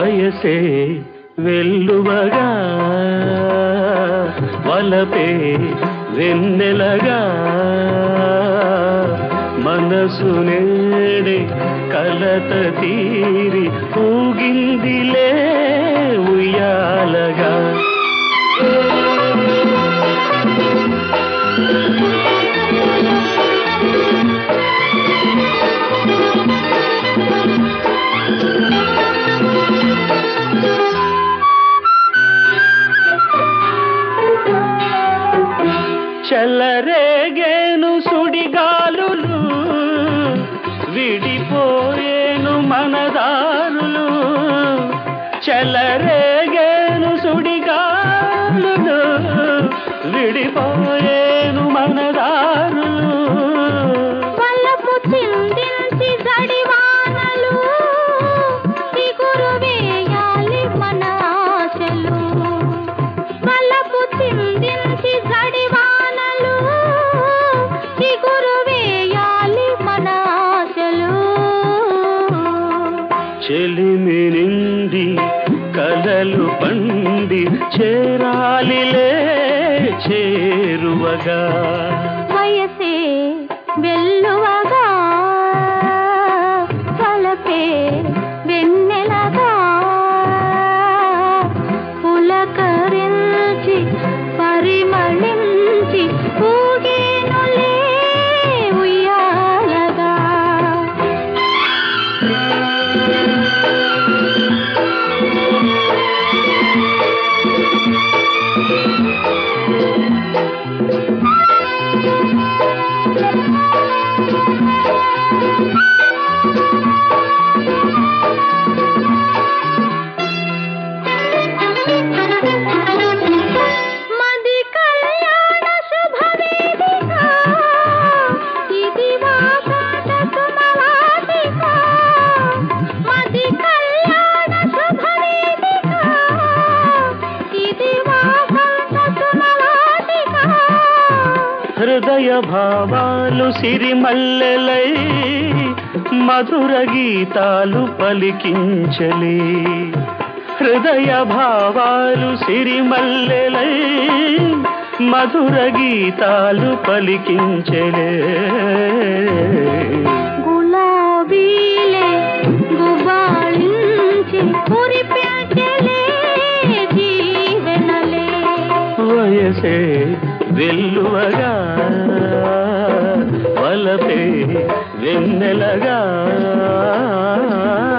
వయసే వెల్లువగా వలపే వెన్నెలగా మనసు నేడే కలత తీరి ఊగిందిలే ఉయ్యాలగా. చల్లరేగేను సుడిగాలులు విడిపోయేను మనదారులు. చల్లరేగేను సుడిగాలులు విడిపోయేను మనదారులు. వలపు చిందించి జడివానలు చిగురు వేయాలి మన ఆశలు. వలపు చిందించి జడివానలు చిగురు వేయాలి మన ఆశలు. చెలిమి నిండి కలలు పండి చేరాలిలే చేరువగా. వయసే వెల్లువగా వలపే వెన్నెలగా పులకరించి పరిమళించి ఊగేనులే ఉయ్యాలగా. మది కళ్యాణ శుభవేదిక ఇది వాసంత సుమవాసిక. మది కళ్యాణ శుభవేదిక ఇది వాసంత సుమవాసిక. హృదయ భావాలు సిరిమల్లెలై మధుర గీతాలు పలికించలే. హృదయ భావాలు సిరిమల్లెలై మధుర గీతాలు పలికించలే. గులాబీలే గుబాళించి కురిపించలే జీవనలే. వయసే వెల్లువగా వలపే వెన్నెలగా